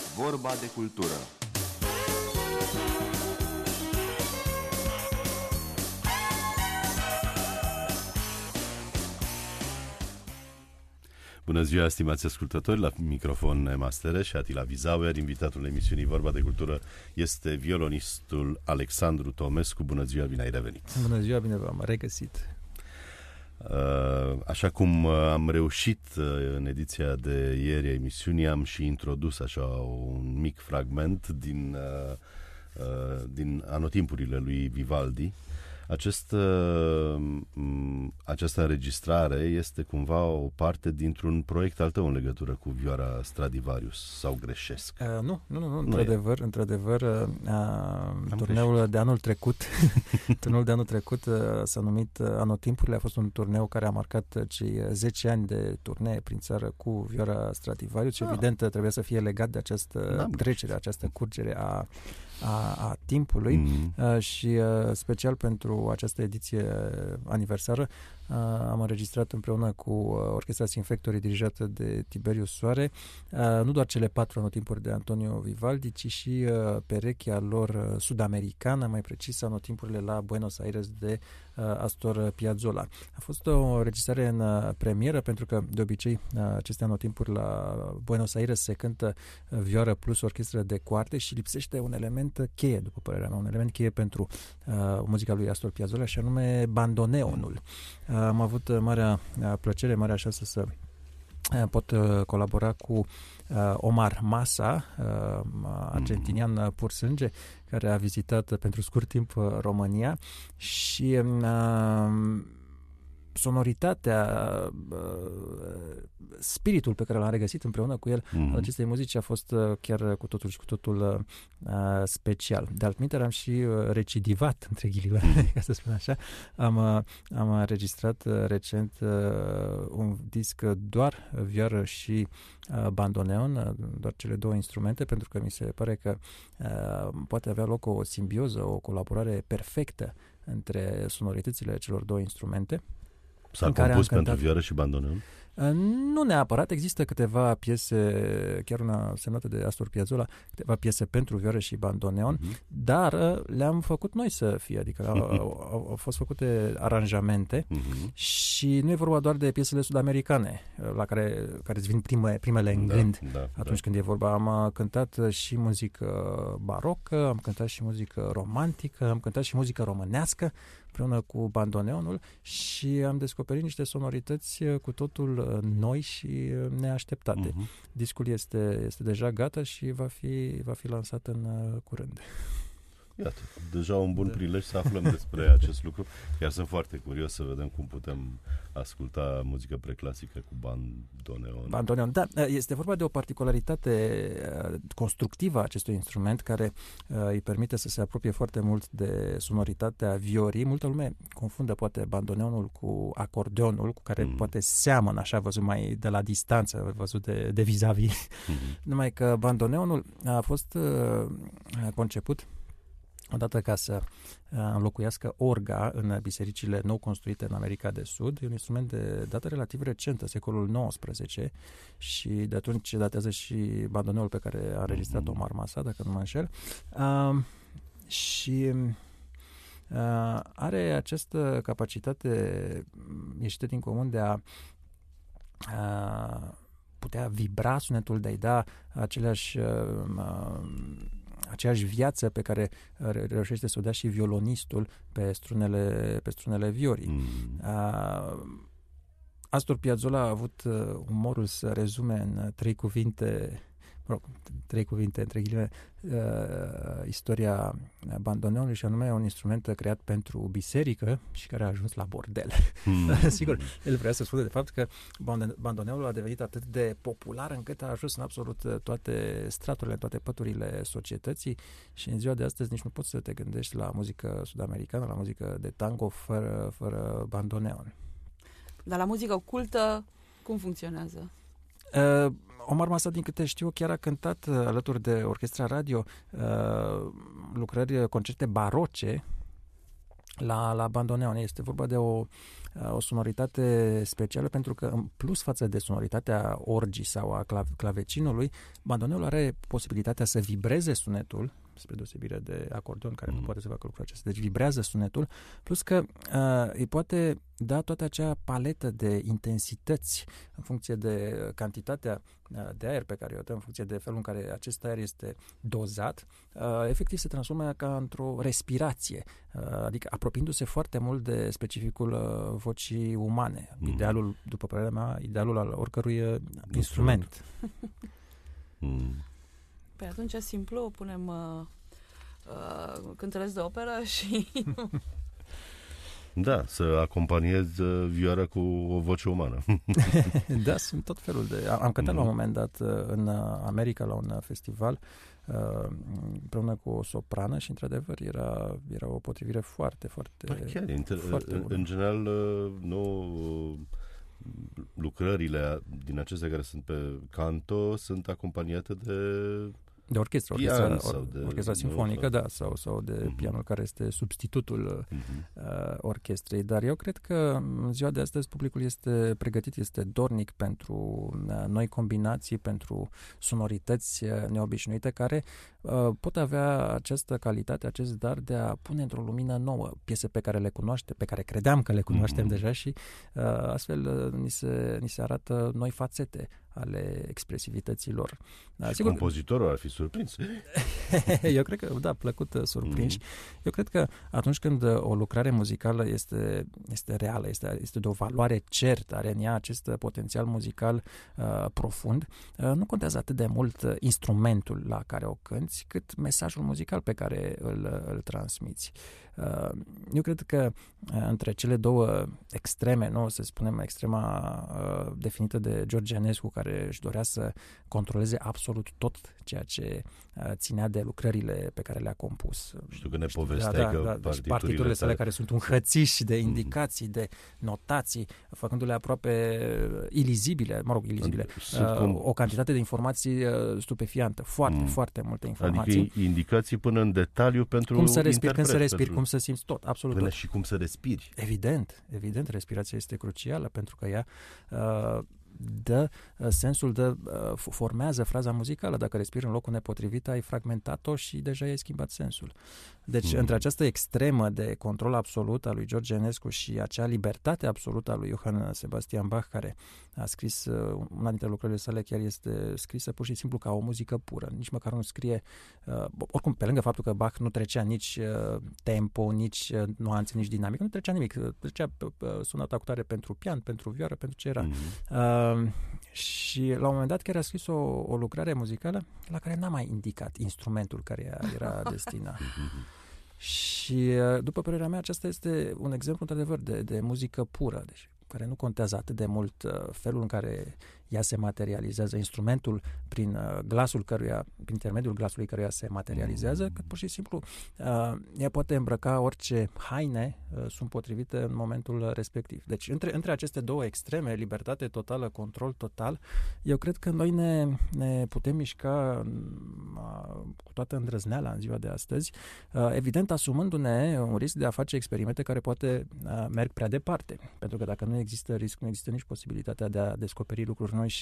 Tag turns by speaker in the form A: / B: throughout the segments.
A: Vorba de cultură.
B: Bună ziua, stimați ascultători, la microfon Ema Stere și Atila Vizauer. Invitatul emisiunii Vorba de Cultură este violonistul Alexandru Tomescu. Bună ziua, bine ai revenit!
C: Bună ziua, bine v-am regăsit!
B: Așa cum am reușit în ediția de ieri a emisiunii, am și introdus așa un mic fragment din anotimpurile lui Vivaldi. Această înregistrare este cumva o parte dintr-un proiect al tău în legătură cu vioara Stradivarius, sau greșesc?
C: Nu, într-adevăr, turneul de anul trecut, s-a numit Anotimpurile, a fost un turneu care a marcat cei 10 ani de turnee prin țară cu vioara Stradivarius și evident trebuie să fie legat de această trecere, această curgere a timpului și special pentru această ediție aniversară am înregistrat împreună cu Orchestra Sinfectorii dirijată de Tiberius Soare nu doar cele 4 anotimpuri de Antonio Vivaldi, ci și perechea lor sud-americană, mai precis anotimpurile la Buenos Aires de Astor Piazzolla. A fost o înregistrare în premieră, pentru că de obicei aceste anotimpuri la Buenos Aires se cântă vioară plus orchestră de coarte și lipsește un element cheie, după părerea mea, un element cheie pentru muzica lui Astor Piazzolla, și anume bandoneonul. Am avut marea plăcere, marea șansă să pot colabora cu Omar Massa, argentinian pur sânge, care a vizitat pentru scurt timp România și sonoritatea, spiritul pe care l-am regăsit împreună cu el al acestei muzici a fost chiar cu totul și cu totul special. De altminteri am și recidivat, între ghilimele, ca să spun așa. Am înregistrat recent un disc doar vioară și bandoneon, doar cele două instrumente, pentru că mi se pare că poate avea loc o simbioză, o colaborare perfectă între sonoritățile celor două instrumente.
B: S-a compus pentru vioară și bandoneon?
C: Nu neapărat, există câteva piese, chiar una semnată de Astor Piazzolla, câteva piese pentru vioară și bandoneon, dar le-am făcut noi să fie, adică au fost făcute aranjamente și nu e vorba doar de piesele sud-americane, la care îți vin primele în gând atunci când e vorba. Am cântat și muzică barocă, am cântat și muzică romantică, am cântat și muzică românească împreună cu bandoneonul și am descoperit niște sonorități cu totul noi și neașteptate. Discul este deja gata și va fi lansat în curând.
B: Iată, deja un bun prilej să aflăm despre acest lucru. Iar sunt foarte curios să vedem cum putem asculta muzică preclasică cu bandoneon.
C: Da, este vorba de o particularitate constructivă a acestui instrument care îi permite să se apropie foarte mult de sonoritatea viorii. Multă lume confundă poate bandoneonul cu acordeonul, cu care poate seamănă, așa văzut mai de la distanță, văzut de vis-a-vis. Numai că bandoneonul a fost conceput odată ca să înlocuiască orga în bisericile nou construite în America de Sud. E un instrument de dată relativ recentă, secolul XIX, și de atunci datează și bandoneonul pe care a înregistrat Omar Massa, dacă nu mă înșel. Și are această capacitate ieșită din comun de a putea vibra sunetul, de a-i da aceeași viață pe care reușește să o dea și violonistul pe strunele viorii. Astor Piazzolla a avut umorul să rezume în 3 cuvinte între ghilimele, istoria bandoneonului, și anume un instrument creat pentru biserică și care a ajuns la bordel. Sigur, el vrea să spună de fapt că bandoneonul a devenit atât de popular încât a ajuns în absolut toate straturile, toate păturile societății, și în ziua de astăzi nici nu poți să te gândești la muzică sud-americană, la muzică de tango fără bandoneon.
D: Dar la muzică cultă cum funcționează?
C: Omar Massa, din câte știu, chiar a cântat alături de Orchestra Radio lucrări, concerte baroce la bandoneon. Este vorba de o sonoritate specială, pentru că în plus față de sonoritatea orgii sau a clavecinului, bandoneonul are posibilitatea să vibreze sunetul, spre deosebire de acordeon, care nu poate să facă lucrul acesta. Deci vibrează sunetul, plus că îi poate da toată acea paletă de intensități în funcție de cantitatea de aer pe care o dă, în funcție de felul în care acest aer este dozat, efectiv se transformă ca într-o respirație, adică apropiindu-se foarte mult de specificul vocii umane. Idealul, după părerea mea, idealul al oricărui instrument.
D: Păi atunci e simplu, punem cântăreți de operă și...
B: Da, să acompaniezi vioara cu o voce umană.
C: Da, sunt tot felul de... Am cântat la un moment dat în America la un festival împreună cu o soprană și într-adevăr era o potrivire foarte, foarte...
B: Chiar, în general, lucrările din acestea care sunt pe canto sunt acompaniate de
C: orchestra simfonică, da, sau de pianul care este substitutul orchestrei. Dar eu cred că în ziua de astăzi publicul este pregătit, este dornic pentru noi combinații, pentru sonorități neobișnuite care pot avea această calitate, acest dar de a pune într-o lumină nouă piese pe care le cunoaște, pe care credeam că le cunoaștem deja și astfel ni se arată noi fațete ale expresivităților.
B: Și sigur, compozitorul ar fi surprins.
C: Eu cred că, da, plăcut surprinși. Eu cred că atunci când o lucrare muzicală este reală, este de o valoare certă, are în ea acest potențial muzical profund, nu contează atât de mult instrumentul la care o cânți, cât mesajul muzical pe care îl transmiți. Eu cred că între cele două extreme, nu, să spunem extrema definită de George Enescu, care își dorea să controleze absolut tot ceea ce ținea de lucrările pe care le-a compus.
B: Știu că ne povesteai că
C: partiturile sale care sunt un hățiș de indicații, de notații, făcându-le aproape ilizibile, o cantitate de informații stupefiantă, foarte multe informații.
B: Adică indicații până în detaliu pentru
C: cum să respiri, când să respiri, cum să simți tot, absolut
B: până
C: tot.
B: Și cum să respiri.
C: Evident, respirația este crucială pentru că ea dă sensul, formează fraza muzicală. Dacă respiri în locul nepotrivit, ai fragmentat-o și deja ai schimbat sensul. Deci, între această extremă de control absolut a lui George Enescu și acea libertate absolută a lui Johann Sebastian Bach, care a scris una dintre lucrările sale, chiar este scrisă pur și simplu ca o muzică pură. Nici măcar nu scrie, oricum, pe lângă faptul că Bach nu trecea nici tempo, nici nuanțe, nici dinamică, nu trecea nimic. Trecea sonata cu tare pentru pian, pentru vioară, pentru ce era. Și la un moment dat chiar a scris o lucrare muzicală la care n-a mai indicat instrumentul care era destinat. Și după părerea mea, acesta este un exemplu într-adevăr de muzică pură, deci care nu contează atât de mult felul în care ea se materializează, instrumentul prin intermediul glasului căruia se materializează, că pur și simplu ea poate îmbrăca orice haine sunt potrivite în momentul respectiv. Deci între aceste două extreme, libertate totală, control total, eu cred că noi ne putem mișca cu toată îndrăzneala în ziua de astăzi, evident asumându-ne un risc de a face experimente care poate merg prea departe, pentru că dacă nu există risc, nu există nici posibilitatea de a descoperi lucruri noi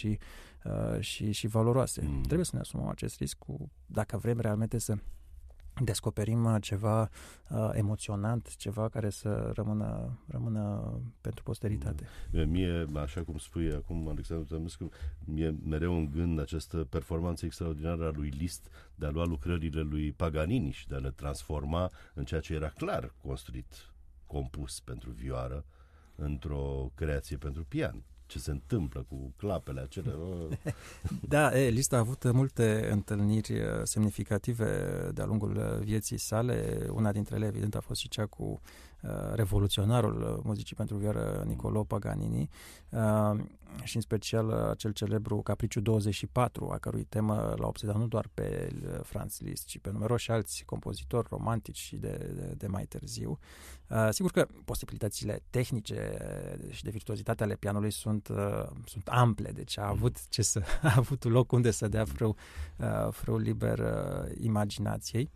C: și valoroase. Trebuie să ne asumăm acest risc dacă vrem realmente să descoperim ceva emoționant, ceva care să rămână pentru posteritate.
B: Mie, așa cum spui acum, Alexandru Tămescu, mie mereu în gând această performanță extraordinară a lui Liszt de a lua lucrările lui Paganini și de a le transforma în ceea ce era clar construit, compus pentru vioară, într-o creație pentru pian. Ce se întâmplă cu clapele acelea.
C: Da, Liszt a avut multe întâlniri semnificative de-a lungul vieții sale. Una dintre ele, evident, a fost și cea cu revoluționarul muzicii pentru vioară Niccolò Paganini și în special acel celebru Capriciu 24, a cărui temă l-a obsedat nu doar pe Franz Liszt, ci pe numeroși alți compozitori romantici și de mai târziu. Sigur că posibilitățile tehnice și de virtuozitate ale pianului sunt ample, deci a avut loc unde să dea frâu liber imaginației.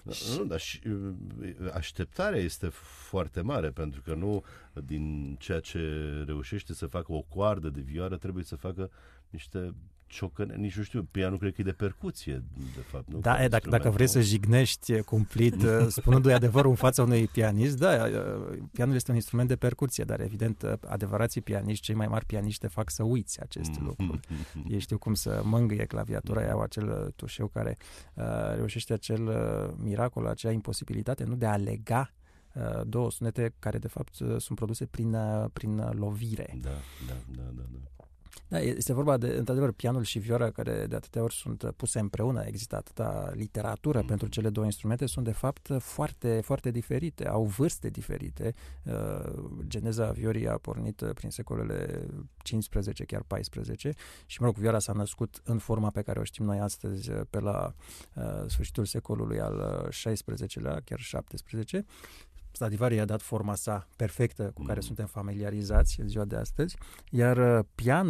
B: Nu, dar și așteptarea este foarte mare, pentru că nu din ceea ce reușește să facă o coardă de vioară trebuie să facă niște ciocăne, nici nu știu, pianul cred că e de percuție, de fapt. Nu?
C: Da, dacă vrei să jignești cumplit, spunându-i adevărul în fața unui pianist, da, pianul este un instrument de percuție, dar evident, adevărații pianiști, cei mai mari pianiști te fac să uiți acest lucru. Ei știu cum să mângâie claviatura, au acel tușeu care reușește acel miracol, acea imposibilitate, nu de a lega două sunete care de fapt sunt produse prin lovire.
B: Da.
C: Da, este vorba de, într-adevăr, pianul și vioara, care de atâtea ori sunt puse împreună, există atâta literatură pentru cele două instrumente, sunt de fapt foarte, foarte diferite, au vârste diferite. Geneza viorii a pornit prin secolele 15, chiar 14 și, mă rog, vioara s-a născut în forma pe care o știm noi astăzi pe la sfârșitul secolului al XVI-lea, chiar 17. Stradivari i-a dat forma sa perfectă cu care suntem familiarizați în ziua de astăzi, iar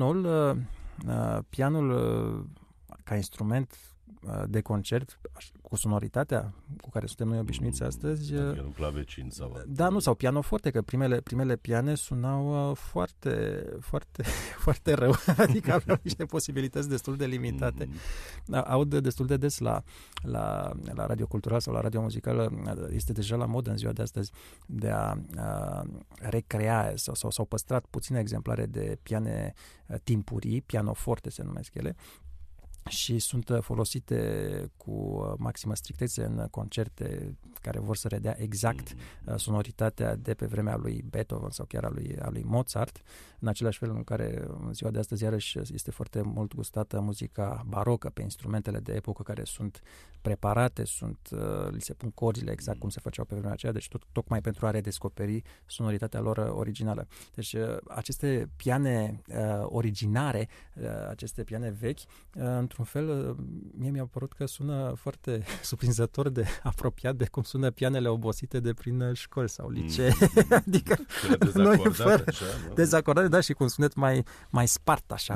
C: pianul ca instrument de concert, cu sonoritatea cu care suntem noi obișnuiți astăzi.
B: Adică un clavecin sau...
C: Da, nu, sau pianoforte, că primele piane sunau foarte, foarte, foarte rău, adică aveau niște posibilități destul de limitate. Aud destul de des la radio cultural sau la radio muzicală, este deja la modă în ziua de astăzi de a recrea sau s-au păstrat puține exemplare de piane timpurii, pianoforte se numesc ele, și sunt folosite cu maximă strictețe în concerte care vor să redea exact sonoritatea de pe vremea lui Beethoven sau chiar a lui Mozart, în același fel în care în ziua de astăzi iarăși este foarte mult gustată muzica barocă pe instrumentele de epocă care sunt preparate, li se pun corzile exact cum se făceau pe vremea aceea, deci tocmai pentru a redescoperi sonoritatea lor originală. Deci aceste piane originare, aceste piane vechi, într-un fel, mie mi-a părut că sună foarte surprinzător de apropiat de cum sună pianele obosite de prin școli sau licee. Adică dezacordate, da, și cu un sunet mai spart, așa,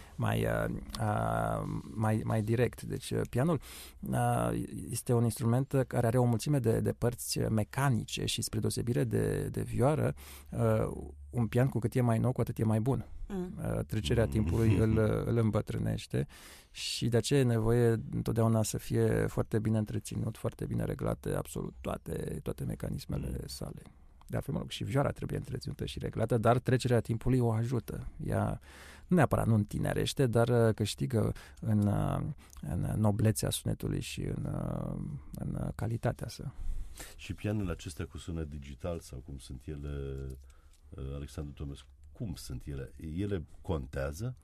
C: mai direct. Deci pianul este un instrument care are o mulțime de părți mecanice și spre deosebire de vioară, un pian cu cât e mai nou, cu atât e mai bun. Trecerea timpului îl îmbătrânește și de aceea e nevoie întotdeauna să fie foarte bine întreținut, foarte bine reglate absolut toate mecanismele sale. De altfel, mă rog, și vioara trebuie întreținută și reglată, dar trecerea timpului o ajută. Ea nu neapărat nu întinerește, dar câștigă în noblețea sunetului și în calitatea sa.
B: Și pianele acestea cu sunet digital sau cum sunt ele, Alexandru Tomescu, cum sunt ele? Ele contează?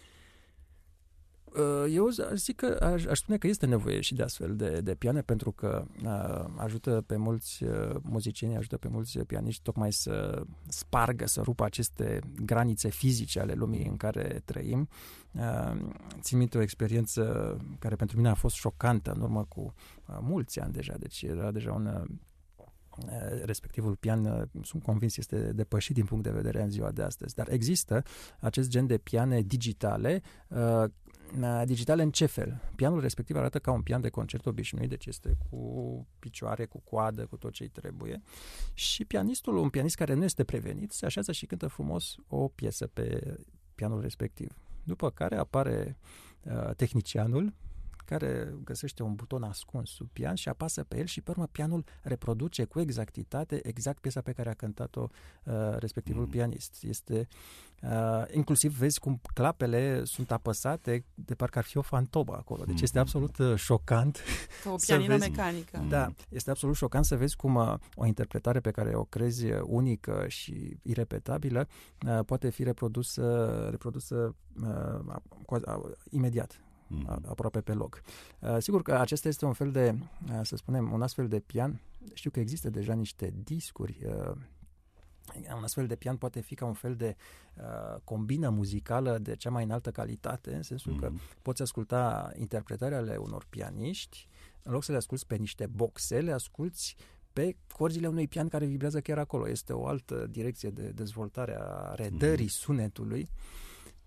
C: Eu zic că aș spune că este nevoie și de astfel de piane, pentru că ajută pe mulți muzicieni, ajută pe mulți pianiști tocmai să spargă, să rupă aceste granițe fizice ale lumii în care trăim. Țin minte o experiență care pentru mine a fost șocantă în urmă cu mulți ani deja, deci era deja respectivul pian, sunt convins, este depășit din punct de vedere în ziua de astăzi. Dar există acest gen de piane digitale. Digitale în ce fel? Pianul respectiv arată ca un pian de concert obișnuit, deci este cu picioare, cu coadă, cu tot ce-i trebuie. Și pianistul, un pianist care nu este prevenit, se așează și cântă frumos o piesă pe pianul respectiv. După care apare tehnicianul, care găsește un buton ascuns sub pian și apasă pe el și pe urmă pianul reproduce cu exactitate exact piesa pe care a cântat-o respectivul pianist. Inclusiv vezi cum clapele sunt apăsate de parcă ar fi o fantomă acolo. Deci este absolut șocant.
D: Ca o pianină mecanică.
C: Da, este absolut șocant să vezi cum o interpretare pe care o crezi unică și irepetabilă poate fi reprodusă imediat. Aproape pe loc. Sigur că acesta este un fel de, să spunem, un astfel de pian. Știu că există deja niște discuri. Un astfel de pian poate fi ca un fel de combină muzicală de cea mai înaltă calitate, în sensul că poți asculta interpretări ale unor pianiști, în loc să le asculți pe niște boxe, le asculți pe corzile unui pian care vibrează chiar acolo. Este o altă direcție de dezvoltare a redării sunetului.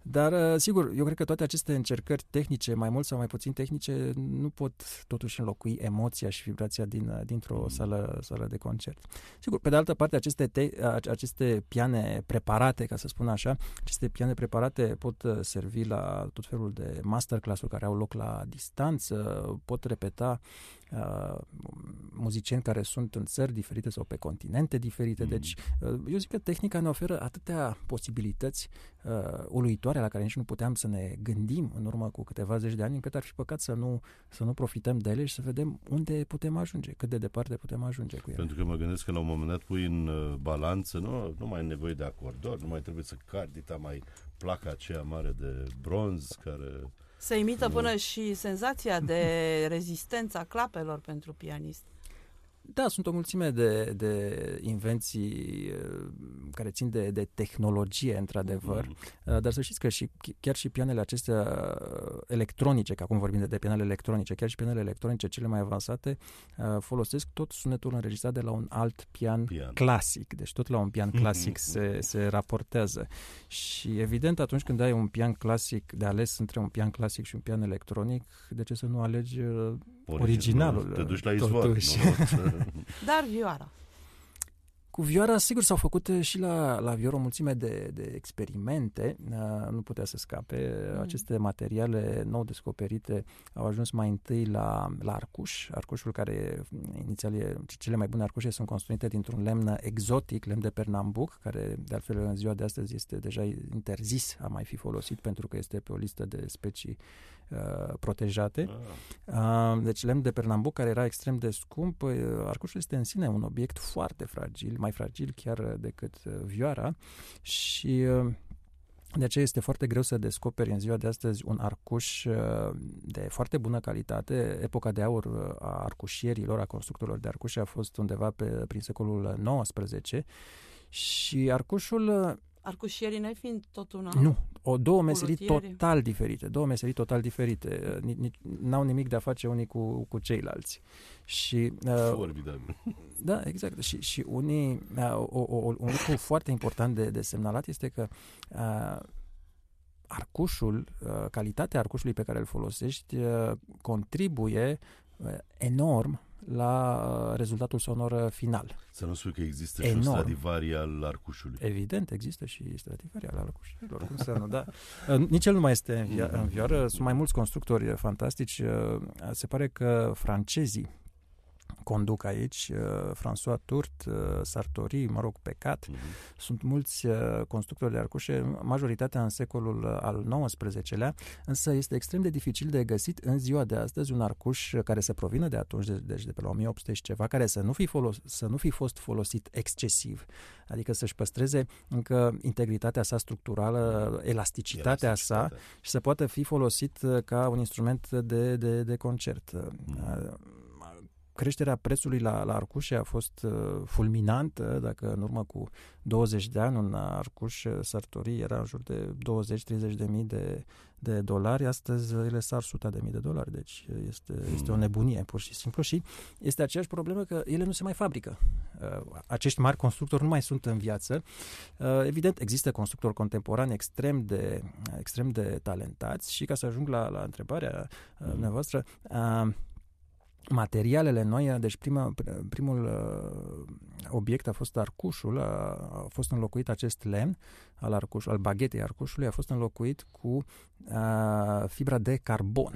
C: Dar, sigur, eu cred că toate aceste încercări tehnice, mai mult sau mai puțin tehnice, nu pot totuși înlocui emoția și vibrația dintr-o sală de concert. Sigur, pe de altă parte, aceste piane preparate, ca să spun așa, aceste piane preparate pot servi la tot felul de masterclass-uri care au loc la distanță, pot repeta muzicieni care sunt în țări diferite sau pe continente diferite. Deci, eu zic că tehnica ne oferă atâtea posibilități uluitoare la care nici nu puteam să ne gândim în urmă cu câteva zeci de ani, încât ar fi păcat să nu profităm de ele și să vedem unde putem ajunge, cât de departe putem ajunge cu ele.
B: Pentru că mă gândesc că la un moment dat pui în balanță, nu mai ai nevoie de acordor, nu mai trebuie să cari dita mai placa aceea mare de bronz care...
D: Se imită până și senzația de rezistența clapelor pentru pianist.
C: Da, sunt o mulțime de invenții care țin de tehnologie, într-adevăr, dar să știți că chiar și pianele acestea electronice, că acum vorbim de pianele electronice, chiar și pianele electronice cele mai avansate folosesc tot sunetul înregistrat de la un alt pian clasic. Deci tot la un pian clasic se raportează. Și evident, atunci când ai un pian clasic, de ales între un pian clasic și un pian electronic, de ce să nu alegi originalul?
B: Te duci la izvor.
D: Dar vioara.
C: Cu vioara, sigur, s-au făcut și la vioră o mulțime de experimente, nu putea să scape. Aceste materiale nou descoperite au ajuns mai întâi la arcuș. Arcușul care, inițial, cele mai bune arcușe sunt construite dintr-un lemn exotic, lemn de Pernambuc, care, de altfel, în ziua de astăzi este deja interzis a mai fi folosit pentru că este pe o listă de specii protejate. Deci lemn de Pernambuc, care era extrem de scump. Arcușul este în sine un obiect foarte fragil, mai fragil chiar decât vioara, și de aceea este foarte greu să descoperi în ziua de astăzi un arcuș de foarte bună calitate. Epoca de aur a arcușierilor, a constructorilor de arcușe a fost undeva prin secolul XIX și
D: arcușierii nefiind tot una?
C: Nu, două meserii total diferite. N-au nimic de a face unii cu ceilalți. Și
B: formidabil.
C: Da, exact. Și unii un lucru foarte important de semnalat este că arcușul, calitatea arcușului pe care îl folosești contribuie enorm la rezultatul sonor final.
B: Să nu spui că există și un Stradivari al arcușului.
C: Evident, există și Stradivari al arcușilor. Cum să nu, da. Nici el nu mai este în vioară. Sunt mai mulți constructori fantastici. Se pare că francezii conduc aici, François Tourt, Sartori, Pecat. Sunt mulți constructori de arcușe, majoritatea în secolul al XIX-lea, însă este extrem de dificil de găsit în ziua de astăzi un arcuș care să provină de atunci, deci de pe la 1800 și ceva, care să nu fi fost folosit excesiv, adică să-și păstreze încă integritatea sa structurală, elasticitatea sa și să poată fi folosit ca un instrument de concert. Creșterea prețului la arcușe a fost fulminantă. Dacă în urmă cu 20 de ani un arcuș Sartori era în jur de 20-30 de mii de dolari, astăzi ele sar $100.000. Deci este o nebunie, pur și simplu. Și este aceeași problemă că ele nu se mai fabrică. Acești mari constructori nu mai sunt în viață. Evident, există constructori contemporani extrem de talentați și ca să ajung la întrebarea dumneavoastră, materialele noi, deci primul obiect a fost arcușul, a fost înlocuit acest lemn al baghetei arcușului, a fost înlocuit cu fibra de carbon.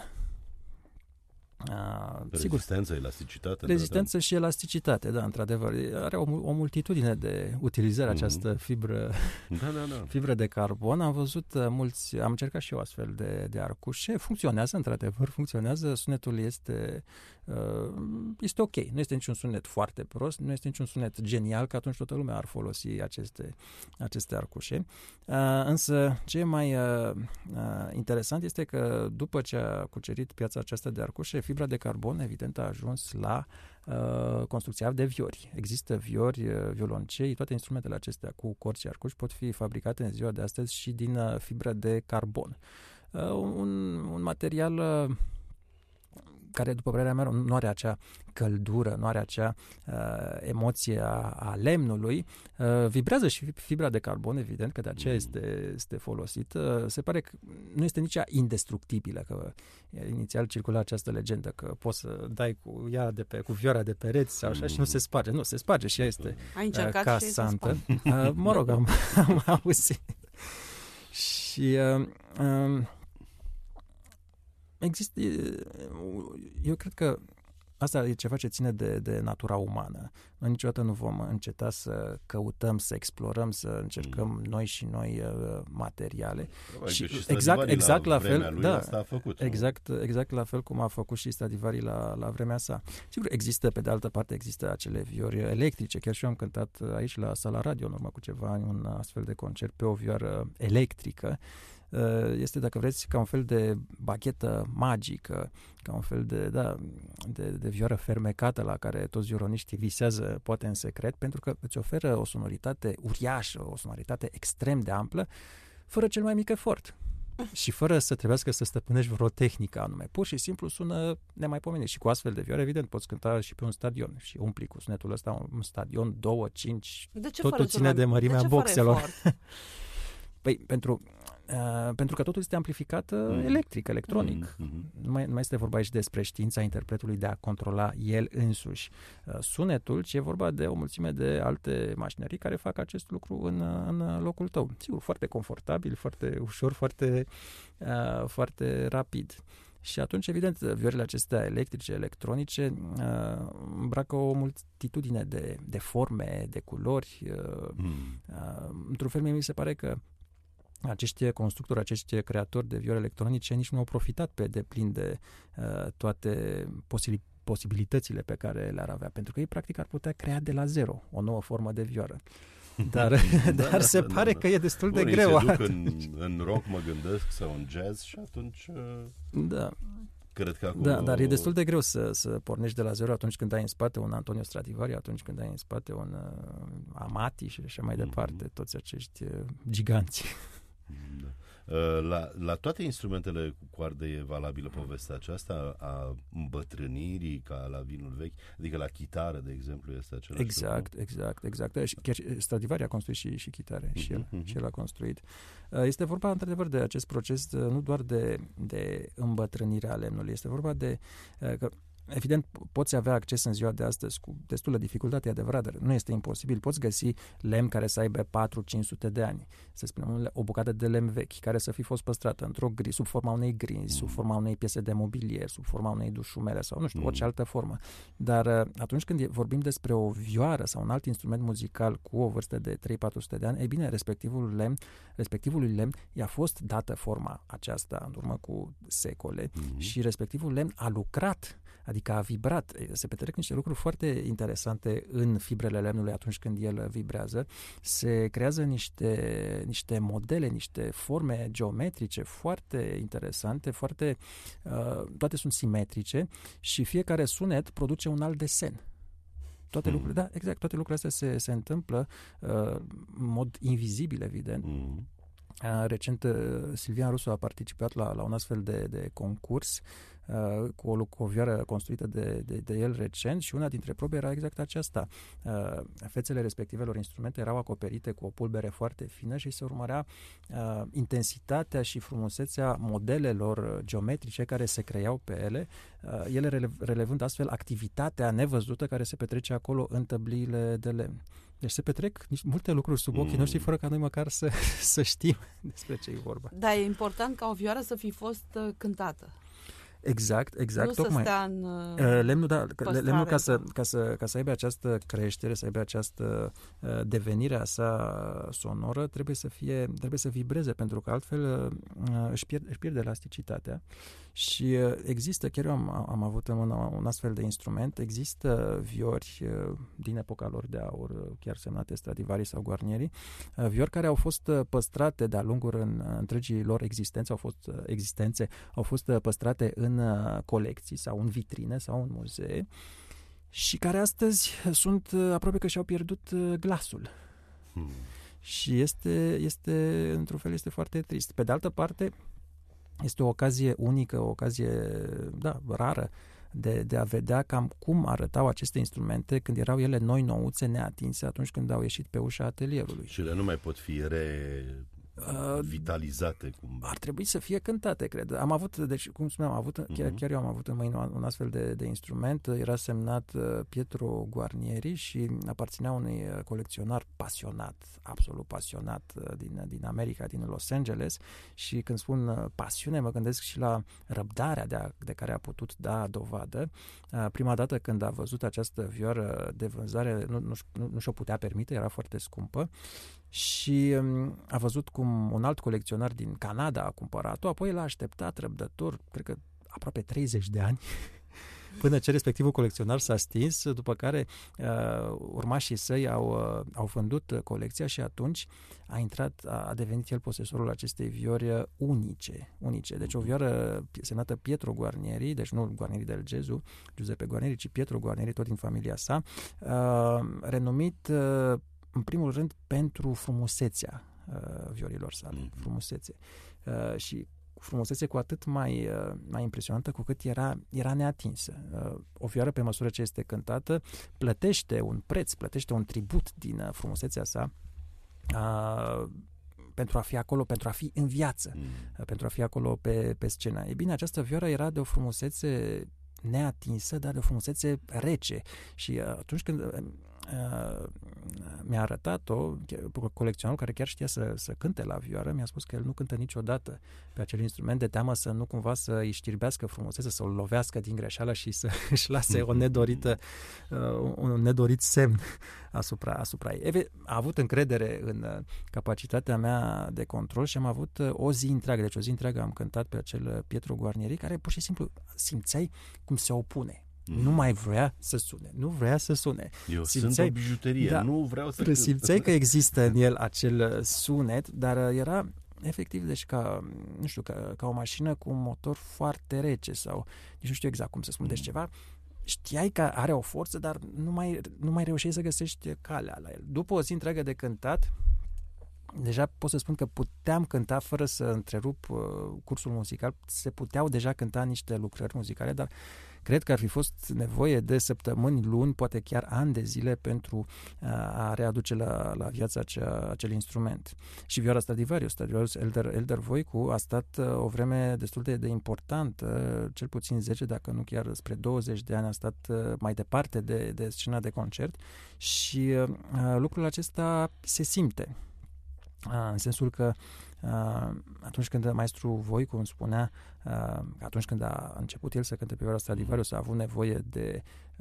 B: Rezistență, elasticitate.
C: Rezistență și elasticitate, da, într-adevăr. Are o multitudine de utilizări această fibră, fibră de carbon. Am încercat și eu astfel de arcușe. Funcționează, într-adevăr, sunetul este ok. Nu este niciun sunet foarte prost, nu este niciun sunet genial, că atunci toată lumea ar folosi aceste arcușe. Însă, ce e mai interesant este că după ce a cucerit piața aceasta de arcușe, fibra de carbon, evident, a ajuns la construcția de viori. Există viori, violoncei, toate instrumentele acestea cu corzi și arcuși pot fi fabricate în ziua de astăzi și din fibră de carbon. Un material care, după părerea mea, nu are acea căldură, nu are acea emoție a lemnului. Vibrează și fibra de carbon, evident, că de aceea este folosită. Se pare că nu este nici ea indestructibilă, că inițial circula această legendă că poți să dai cu ea cu vioara de pereți sau așa și nu se sparge. Nu, se sparge și ea este casantă. Mă rog, am auzit. Și există, eu cred că asta e ceva ce ține de natura umană. Noi niciodată nu vom înceta să căutăm, să explorăm, să încercăm noi și noi materiale.
B: Și
C: exact la fel,
B: da, asta a făcut,
C: exact la fel cum a făcut și Stradivari la vremea sa. Sigur, există, pe de altă parte, există acele viori electrice. Chiar și eu am cântat aici la Sala Radio în urmă cu ceva ani un astfel de concert pe o vioară electrică. Este, dacă vreți, ca un fel de bachetă magică, ca un fel de vioară fermecată la care toți violoniștii visează, poate în secret, pentru că îți oferă o sonoritate uriașă, o sonoritate extrem de amplă, fără cel mai mic efort. Și fără să trebuiască să stăpânești vreo tehnică anume. Pur și simplu sună nemaipomenit. Și cu astfel de vioare, evident, poți cânta și pe un stadion. Și umpli cu sunetul ăsta un stadion, 2, 5, totul ține de mărimea boxelor. Păi, pentru că totul este amplificat electronic. Nu mai este vorba aici despre știința interpretului de a controla el însuși sunetul, ci e vorba de o mulțime de alte mașinării care fac acest lucru în locul tău. Sigur, foarte confortabil, foarte ușor, foarte rapid. Și atunci, evident, vioarele acestea electrice, electronice, îmbracă o multitudine de forme, de culori. Într-un fel, mi se pare că acești constructori, acești creatori de viole electronice nici nu au profitat pe deplin de toate posibilitățile pe care le-ar avea, pentru că ei practic ar putea crea de la zero o nouă formă de vioară. Dar se pare că e destul de greu.
B: Se duc în rock, mă gândesc, sau în jazz și atunci...
C: Da.
B: Cred că acum...
C: Da, dar e destul de greu să pornești de la zero atunci când ai în spate un Antonio Stradivari, atunci când ai în spate un Amati și așa mai departe, toți acești giganți.
B: Da. La toate instrumentele cu coarde e valabilă povestea aceasta a îmbătrânirii ca la vinul vechi, adică la chitară, de exemplu, este același lucru.
C: Exact. Chiar Stradivari a construit și chitare, și el a construit. Este vorba, într-adevăr, de acest proces nu doar de îmbătrânirea lemnului, este vorba de că evident, poți avea acces în ziua de astăzi cu destulă dificultate, e adevărat, dar nu este imposibil. Poți găsi lemn care să aibă 400-500 de ani, să spunem, o bucată de lemn vechi, care să fi fost păstrată într-o sub forma unei grinzi, sub forma unei piese de mobilier, sub forma unei dușumele sau, nu știu, orice altă formă. Dar atunci când vorbim despre o vioară sau un alt instrument muzical cu o vârstă de 300-400 de ani, ei bine, respectivului lemn i-a fost dată forma aceasta în urmă cu secole și respectivul lemn a lucrat, adică a vibrat. Se petrec niște lucruri foarte interesante în fibrele lemnului atunci când el vibrează. Se creează niște modele, niște forme geometrice foarte interesante, toate sunt simetrice și fiecare sunet produce un alt desen. Toate lucrurile, da, exact, toate lucrurile astea se întâmplă în mod invizibil, evident. Recent, Silvian Rusu a participat la un astfel de concurs cu o vioară construită de el recent și una dintre probe era exact aceasta. Fețele respectivelor instrumente erau acoperite cu o pulbere foarte fină și se urmărea intensitatea și frumusețea modelelor geometrice care se creau pe ele relevând astfel activitatea nevăzută care se petrece acolo în tăbliile de lemn. Deci se petrec multe lucruri sub ochii noștri fără ca noi măcar să știm despre ce e vorba.
D: Da, e important ca o vioară să fi fost cântată.
C: Exact.
D: Nu
C: tocmai.
D: Să stea în
C: lemnul ca să aibă această creștere, să aibă această devenire a sa sonoră, trebuie să vibreze, pentru că altfel își pierde elasticitatea. Și există, chiar eu am avut în mână un astfel de instrument, există viori din epoca lor de aur, chiar semnate Stradivari sau Guarnieri, viori care au fost păstrate de-a lungul întregii lor existențe, au fost păstrate în colecții sau în vitrine sau în muzee și care astăzi sunt aproape că și-au pierdut glasul. Și este într-un fel, este foarte trist. Pe de altă parte, este o ocazie unică, o ocazie, rară, de a vedea cam cum arătau aceste instrumente când erau ele noi, nouțe, neatinse, atunci când au ieșit pe ușa atelierului.
B: Și ele nu mai pot fi vitalizate cumva.
C: Ar trebui să fie cântate, cred. Am avut, deci, cum spuneam, chiar eu am avut în mâini un astfel de instrument. Era semnat Pietro Guarnieri și aparținea unui colecționar pasionat, absolut pasionat din America, din Los Angeles. Și când spun pasiune, mă gândesc și la răbdarea de care a putut da dovadă. Prima dată când a văzut această vioară de vânzare, nu și-o putea permite, era foarte scumpă. Și a văzut cum un alt colecționar din Canada a cumpărat-o, apoi l-a așteptat răbdător, cred că aproape 30 de ani, până ce respectivul colecționar s-a stins, după care urmașii săi au vândut colecția și atunci a devenit el posesorul acestei viori unice. Deci o vioară semnată Pietro Guarnieri, deci nu Guarnieri del Gesù, Giuseppe Guarnieri, ci Pietro Guarnieri, tot din familia sa, renumit în primul rând pentru frumusețea viorilor sale, frumusețe. Și frumusețe cu atât mai impresionantă cu cât era neatinsă. O vioară, pe măsură ce este cântată, plătește un preț, plătește un tribut din frumusețea sa pentru a fi acolo, pentru a fi în viață, pentru a fi acolo pe scenă. E bine, această vioară era de o frumusețe neatinsă, dar de o frumusețe rece. Și atunci când mi-a arătat-o, colecționarul care chiar știa să cânte la vioară, mi-a spus că el nu cântă niciodată pe acel instrument de teamă să nu cumva să îi știrbească frumusețea, să o lovească din greșeală și să își lase un nedorit semn asupra ei. A avut încredere în capacitatea mea de control și am avut o zi întreagă am cântat pe acel Pietro Guarnieri, care pur și simplu simțeai cum se opune. Nu mai vrea să sune.
B: Eu sunt o bijuterie, nu vreau să...
C: Simțeai că există în el acel sunet, dar era efectiv, deci ca o mașină cu un motor foarte rece sau nici nu știu exact cum să spun, deci ceva. Știai că are o forță, dar nu mai reușeai să găsești calea la el. După o zi întreagă de cântat, deja pot să spun că puteam cânta fără să întrerup cursul muzical, se puteau deja cânta niște lucrări muzicale, dar cred că ar fi fost nevoie de săptămâni, luni, poate chiar ani de zile pentru a readuce la viață acel instrument. Și vioara Stradivarius Elder Voicu a stat o vreme destul de importantă, cel puțin 10, dacă nu chiar spre 20 de ani a stat mai departe de scena de concert și lucrul acesta se simte. În sensul că atunci când maestru Voicu îmi spunea atunci când a început el să cânte pe vioara Stradivarius a avut nevoie de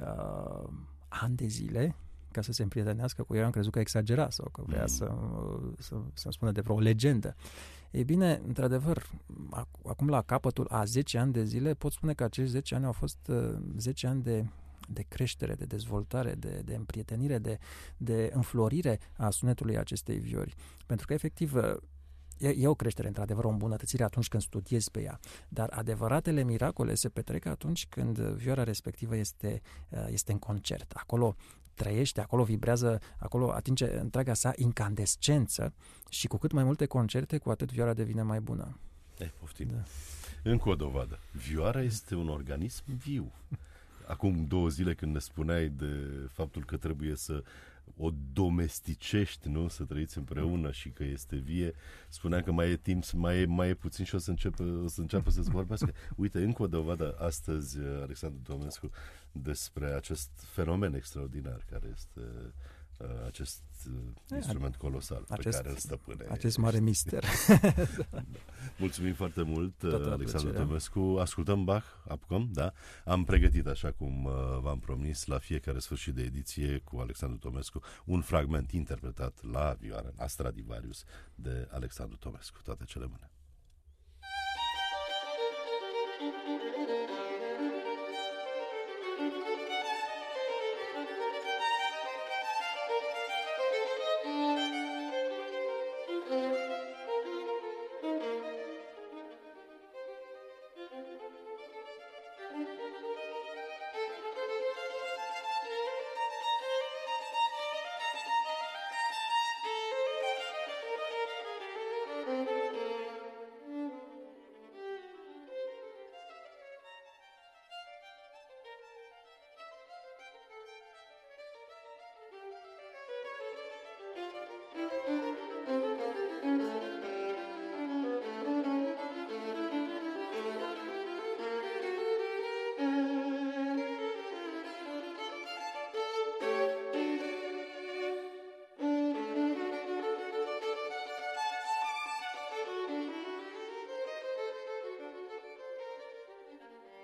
C: ani de zile ca să se împrietenească cu ea, am crezut că exagera sau că vrea să-mi spună de vreo legendă. Ei bine, într-adevăr, acum la capătul a 10 ani de zile pot spune că acești 10 ani au fost 10 ani de creștere, de dezvoltare, de împrietenire, de înflorire a sunetului acestei viori. Pentru că, efectiv, e o creștere, într-adevăr, o îmbunătățire atunci când studiezi pe ea. Dar adevăratele miracole se petrec atunci când vioara respectivă este în concert. Acolo trăiește, acolo vibrează, acolo atinge întreaga sa incandescență și cu cât mai multe concerte, cu atât vioara devine mai bună.
B: Poftim. Da. Încă o dovadă. Vioara este un organism viu. Acum 2 zile când ne spuneai de faptul că trebuie să o domesticești, nu? Să trăiți împreună și că este vie, spuneam că mai e timp, mai e puțin și o să înceapă să-ți vorbească. Uite, încă o dovadă astăzi, Alexandru Tomescu, despre acest fenomen extraordinar care este acest instrument colosal pe care îl stăpâne.
C: Acest mare mister.
B: Da. Mulțumim foarte mult, Alexandru Tomescu. Ascultăm Bach? Apucăm? Da? Am pregătit, așa cum v-am promis, la fiecare sfârșit de ediție cu Alexandru Tomescu, un fragment interpretat la vioară, la Stradivarius, de Alexandru Tomescu. Toate cele bune!